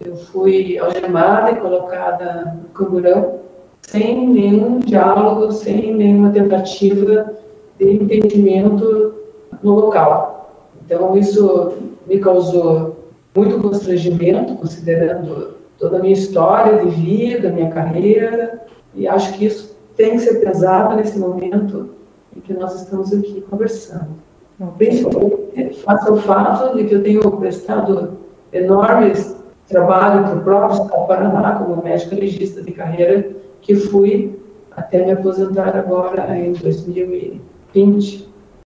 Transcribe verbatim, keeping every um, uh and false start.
Eu fui algemada e colocada no camburão, sem nenhum diálogo, sem nenhuma tentativa de entendimento no local. Então, isso me causou muito constrangimento, considerando toda a minha história de vida, minha carreira, e acho que isso tem que ser pesado nesse momento em que nós estamos aqui conversando. Principalmente, face ao fato de que eu tenho prestado enormes trabalho para o próprio Estado do Paraná, como médica legista de carreira, que fui até me aposentar agora em dois mil e vinte.